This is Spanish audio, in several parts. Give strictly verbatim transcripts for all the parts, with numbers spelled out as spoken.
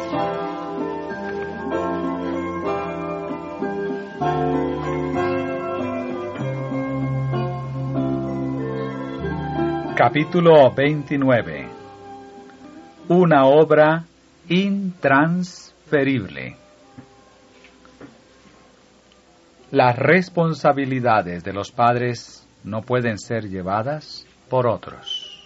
Capítulo veintinueve. Una obra intransferible. Las responsabilidades de los padres no pueden ser llevadas por otros.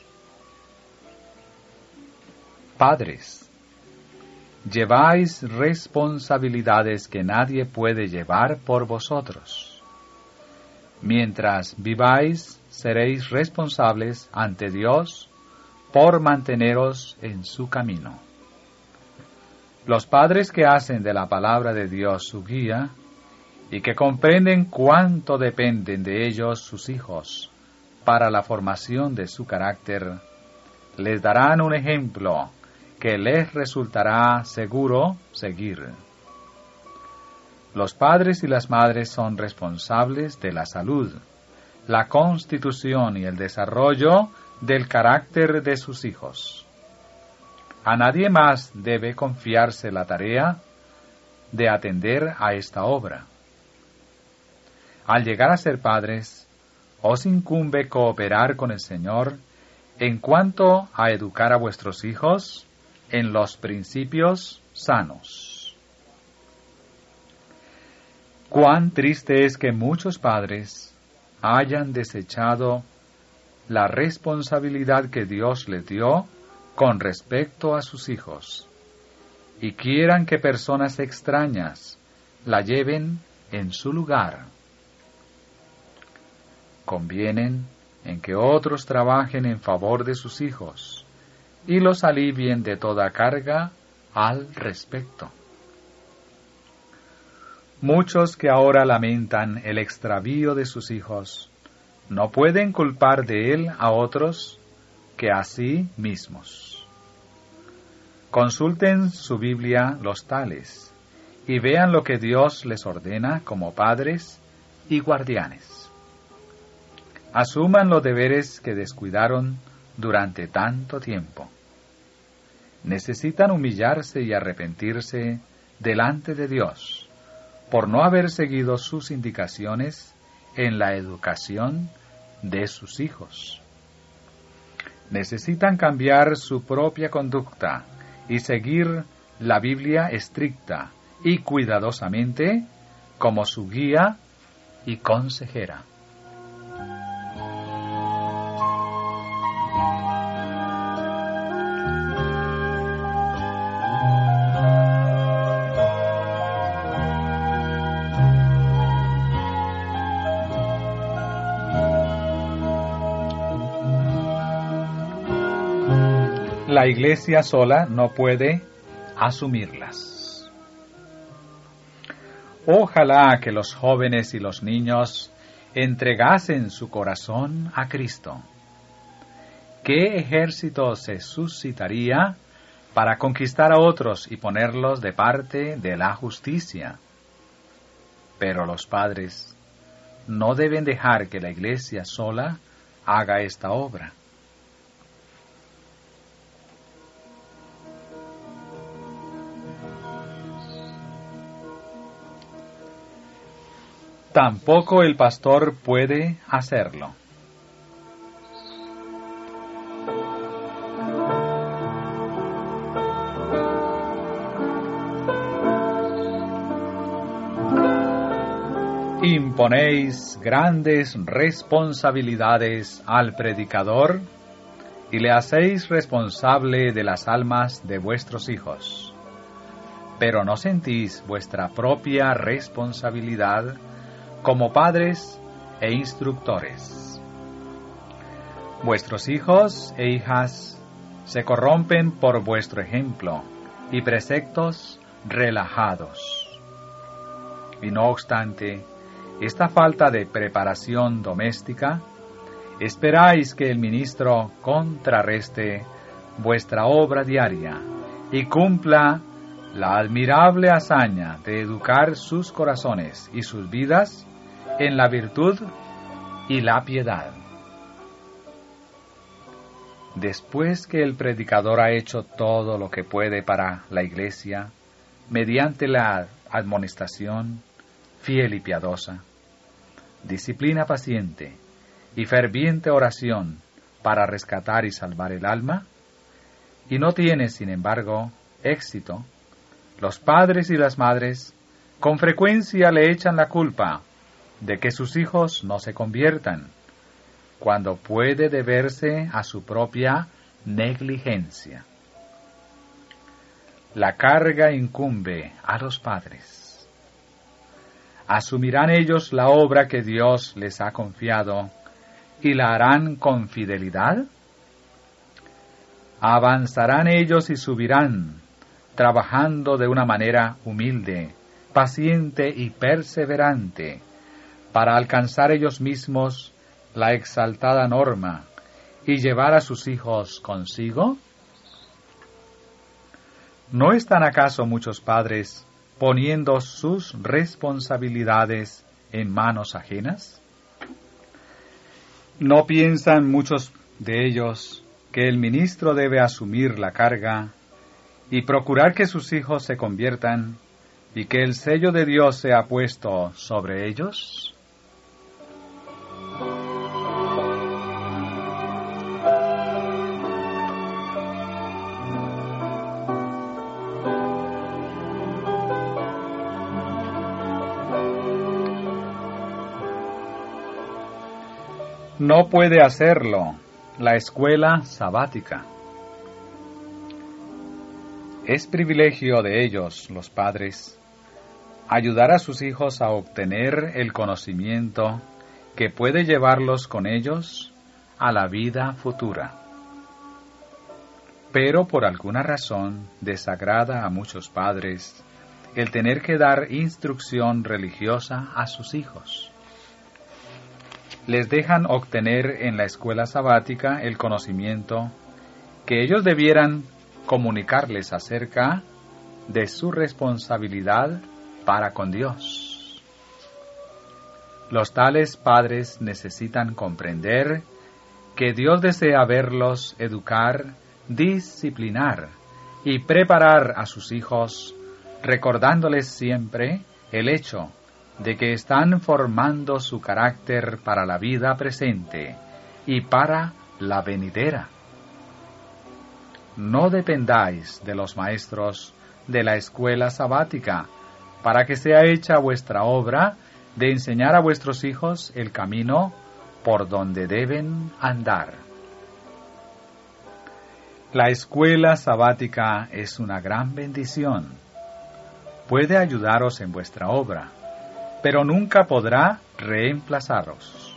Padres, lleváis responsabilidades que nadie puede llevar por vosotros. Mientras viváis, seréis responsables ante Dios por manteneros en su camino. Los padres que hacen de la palabra de Dios su guía y que comprenden cuánto dependen de ellos sus hijos para la formación de su carácter, les darán un ejemplo que les resultará seguro seguir. Los padres y las madres son responsables de la salud, la constitución y el desarrollo del carácter de sus hijos. A nadie más debe confiarse la tarea de atender a esta obra. Al llegar a ser padres, os incumbe cooperar con el Señor en cuanto a educar a vuestros hijos en los principios sanos. Cuán triste es que muchos padres hayan desechado la responsabilidad que Dios les dio con respecto a sus hijos y quieran que personas extrañas la lleven en su lugar. Convienen en que otros trabajen en favor de sus hijos y los alivien de toda carga al respecto. Muchos que ahora lamentan el extravío de sus hijos no pueden culpar de él a otros que a sí mismos. Consulten su Biblia los tales y vean lo que Dios les ordena como padres y guardianes. Asuman los deberes que descuidaron durante tanto tiempo. Necesitan humillarse y arrepentirse delante de Dios por no haber seguido sus indicaciones en la educación de sus hijos. Necesitan cambiar su propia conducta y seguir la Biblia estricta y cuidadosamente como su guía y consejera. La Iglesia sola no puede asumirlas. Ojalá que los jóvenes y los niños entregasen su corazón a Cristo. ¿Qué ejército se suscitaría para conquistar a otros y ponerlos de parte de la justicia? Pero los padres no deben dejar que la Iglesia sola haga esta obra. Tampoco el pastor puede hacerlo. Imponéis grandes responsabilidades al predicador y le hacéis responsable de las almas de vuestros hijos, pero no sentís vuestra propia responsabilidad como padres e instructores. Vuestros hijos e hijas se corrompen por vuestro ejemplo y preceptos relajados. Y no obstante, esta falta de preparación doméstica, esperáis que el ministro contrarreste vuestra obra diaria y cumpla la admirable hazaña de educar sus corazones y sus vidas en la virtud y la piedad. después que el predicador ha hecho todo lo que puede para la iglesia, mediante la admonestación fiel y piadosa, disciplina paciente y ferviente oración para rescatar y salvar el alma, y no tiene, sin embargo, éxito, los padres y las madres con frecuencia le echan la culpa de que sus hijos no se conviertan, cuando puede deberse a su propia negligencia. La carga incumbe a los padres. ¿Asumirán ellos la obra que Dios les ha confiado y la harán con fidelidad? ¿Avanzarán ellos y subirán, trabajando de una manera humilde, paciente y perseverante, para alcanzar ellos mismos la exaltada norma y llevar a sus hijos consigo? ¿No están acaso muchos padres poniendo sus responsabilidades en manos ajenas? ¿No piensan muchos de ellos que el ministro debe asumir la carga y procurar que sus hijos se conviertan y que el sello de Dios sea puesto sobre ellos? No puede hacerlo la escuela sabática. Es privilegio de ellos, los padres, ayudar a sus hijos a obtener el conocimiento que puede llevarlos con ellos a la vida futura. Pero por alguna razón desagrada a muchos padres el tener que dar instrucción religiosa a sus hijos. Les dejan obtener en la escuela sabática el conocimiento que ellos debieran comunicarles acerca de su responsabilidad para con Dios. Los tales padres necesitan comprender que Dios desea verlos educar, disciplinar y preparar a sus hijos, recordándoles siempre el hecho de que están formando su carácter para la vida presente y para la venidera. No dependáis de los maestros de la escuela sabática, para que sea hecha vuestra obra de enseñar a vuestros hijos el camino por donde deben andar. La escuela sabática es una gran bendición. Puede ayudaros en vuestra obra, pero nunca podrá reemplazaros.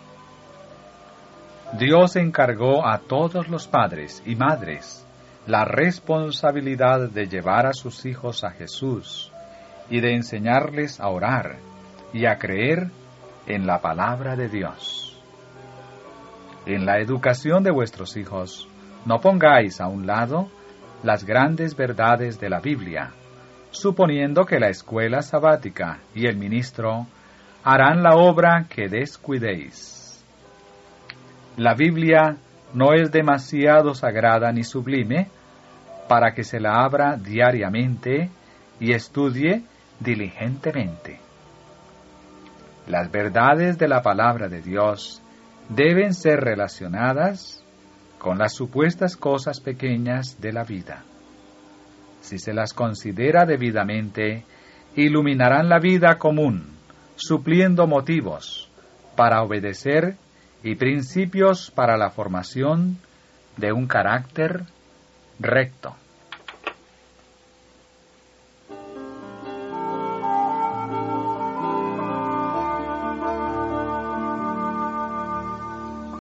Dios encargó a todos los padres y madres la responsabilidad de llevar a sus hijos a Jesús y de enseñarles a orar y a creer en la palabra de Dios. En la educación de vuestros hijos, no pongáis a un lado las grandes verdades de la Biblia, suponiendo que la escuela sabática y el ministro harán la obra que descuidéis. La Biblia no es demasiado sagrada ni sublime para que se la abra diariamente y estudie diligentemente. Las verdades de la palabra de Dios deben ser relacionadas con las supuestas cosas pequeñas de la vida. Si se las considera debidamente, iluminarán la vida común, supliendo motivos para obedecer y principios para la formación de un carácter recto.